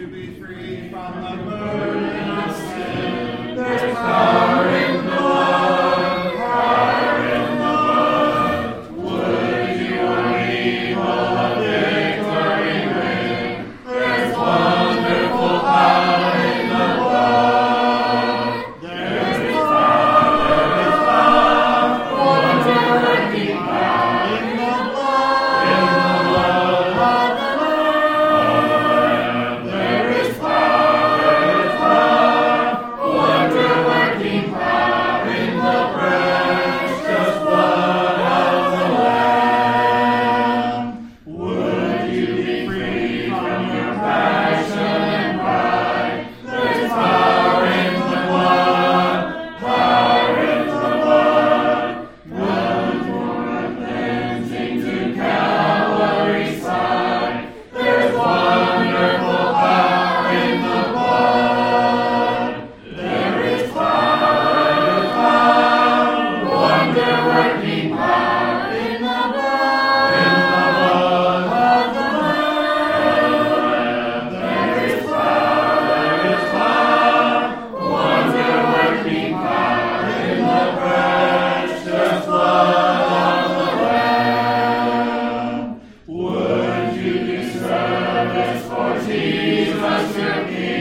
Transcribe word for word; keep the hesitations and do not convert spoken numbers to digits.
to be free from the burden of sin. There's power in the blood, power in the blood. Would you or evil a victory win? There's wonderful power in the blood. There's power, there's power, wonder-working power in the blood, in the blood of the Lamb. There is power, there is power, wonder-working power in the precious blood of the Lamb. Would you be free from your passion and pride? There's power in the blood, power in the blood. One more cleansing to Calvary's side. There's wonderful power in the blood. There is power, there is power, wonder-working power in the blood, in the blood of the Lamb. There is power, there is power, wonder-working power in the precious blood of the Lamb. Would you do service for Jesus your King?